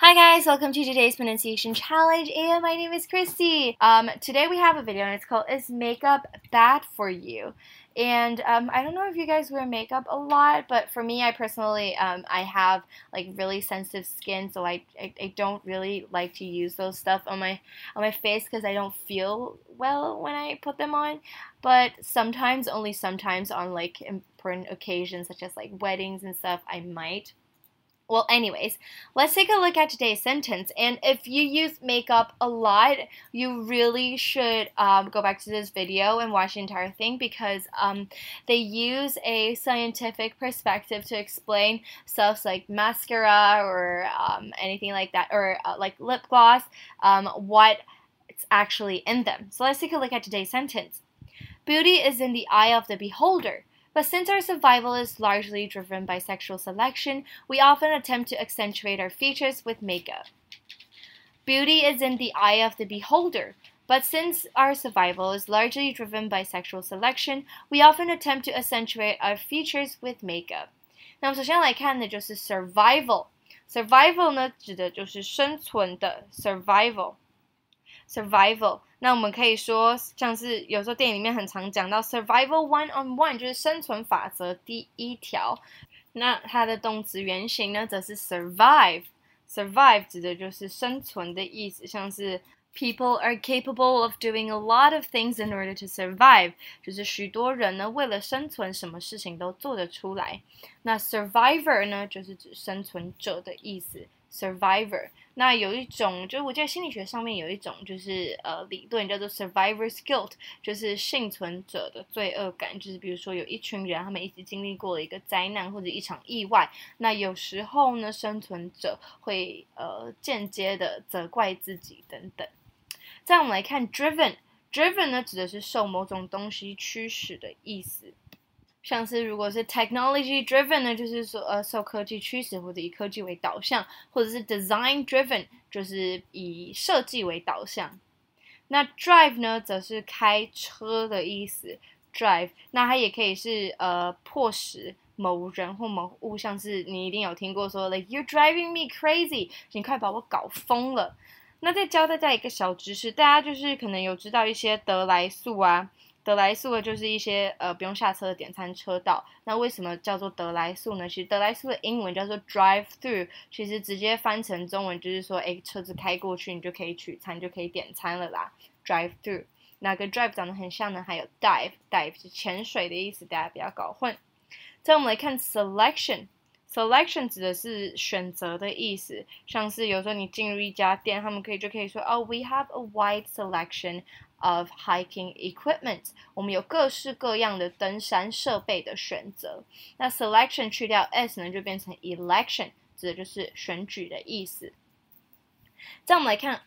Hi guys, welcome to today's pronunciation challenge and my name is Christy. Today we have a video and it's called Is Makeup Bad for You? And I don't know if you guys wear makeup a lot, but for me, I personally, I have like really sensitive skin, so I don't really like to use those stuff on my face because I don't feel well when I put them on. But sometimes, only sometimes on like important occasions such as like weddings and stuff, I might. Well, anyways, let's take a look at today's sentence. And if you use makeup a lot, you really should go back to this video and watch the entire thing because they use a scientific perspective to explain stuff like mascara or anything like that, or like lip gloss, what's actually in them. So let's take a look at today's sentence. Beauty is in the eye of the beholder. But since our survival is largely driven by sexual selection, we often attempt to accentuate our features with makeup. Beauty is in the eye of the beholder. But since our survival is largely driven by sexual selection, we often attempt to accentuate our features with makeup. 那么首先来看的就是 survival。survival 呢，指的就是生存的 survival。那我们可以说，像是有时候电影里面很常讲到 survival 1-on-1，就是生存法则第一条。那它的动词原形呢，则是 survive。survive 指的就是生存的意思，像是 people are capable of doing a lot of things in order to survive， 就是许多人呢为了生存，什么事情都做得出来。那 survivor 呢，就是指生存者的意思。survivor， 那有一种，就我记得心理学上面有一种就是理论叫做 survivor's guilt， 就是幸存者的罪恶感，就是比如说有一群人他们一起经历过了一个灾难或者一场意外，那有时候呢生存者会间接的责怪自己等等。再我们来看 driven 呢指的是受某种东西驱使的意思。像是如果是 technology driven 呢，就是说受科技驱使或者以科技为导向，或者是 design driven 就是以设计为导向。那 drive 呢，则是开车的意思 drive， 那它也可以是迫使某人或某物，像是你一定有听过说 like you're driving me crazy， 你快把我搞疯了。那再教大家一个小知识，大家就是可能有知道一些得来速啊。得来速的就是一些不用下车的点餐车道。那为什么叫做得来速呢？其实得来速的英文叫做 drive through， 其实直接翻成中文就是说，车子开过去，你就可以取餐，就可以点餐了啦。drive through， 那跟 drive 长得很像呢，还有 dive 是潜水的意思，大家不要搞混。再我们来看 selection。selection 指的是选择的意思，像是有时候你进入一家店，他们就可以说we have a wide selection of hiking equipment， 我们有各式各样的登山设备的选择。那 selection 去掉 s 呢，就变成 election， 指的就是选举的意思。再我们来看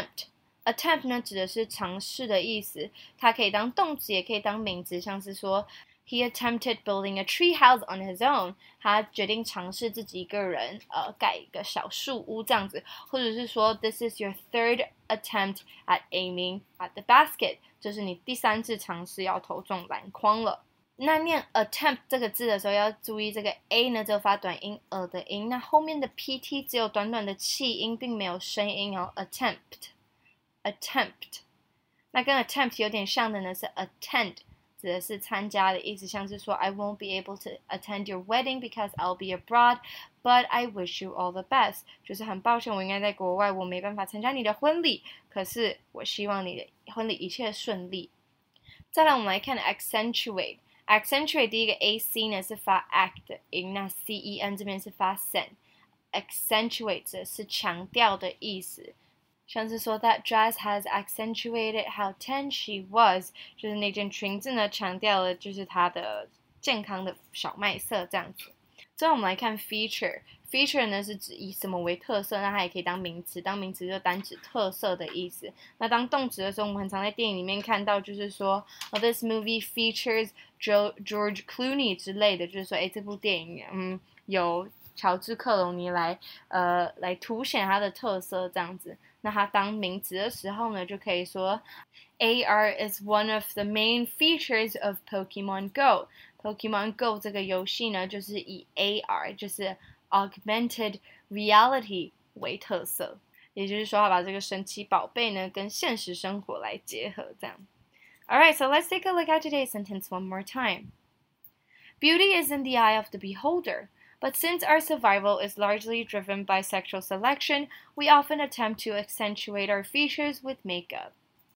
attempt 呢，指的是尝试的意思，它可以当动词，也可以当名词，像是说He attempted building a tree house on his own， 他决定尝试自己一个人盖一个小树屋这样子，或者是说 This is your third attempt at aiming at the basket， 这是你第3次尝试要投中篮筐了。那念 attempt 这个字的时候要注意这个 a 呢只有发短音的音，那后面的 pt 只有短短的气音，并没有声音哦。attempt， 那跟 attempt 有点像的呢是 attend，指的是参加的意思，像是说 I won't be able to attend your wedding because I'll be abroad, but I wish you all the best， 就是很抱歉我应该在国外，我没办法参加你的婚礼，可是我希望你的婚礼一切顺利。再来我们来看 accentuate 第一个 ac 呢是发 act 的音，那 cen 这边是发 sen， accentuate 是强调的意思，像是说 That dress has accentuated how tense she was， 就是那件裙子呢强调了就是她的健康的小麦色这样子。最后我们来看 feature 呢是指以什么为特色，那它也可以当名词，当名词就单指特色的意思。那当动词的时候，我们很常在电影里面看到，就是说This movie features George Clooney 之类的，就是说这部电影有乔治克隆尼来凸显它的特色这样子。那它当名词的时候呢，就可以说 AR is one of the main features of Pokemon Go。Pokemon Go 这个游戏呢，就是以 AR， 就是 Augmented Reality 为特色。也就是说，他把这个神奇宝贝呢跟现实生活来结合，这样。Alright, so let's take a look at today's sentence one more time. Beauty is in the eye of the beholder, but since our survival is largely driven by sexual selection, we often attempt to accentuate our features with makeup.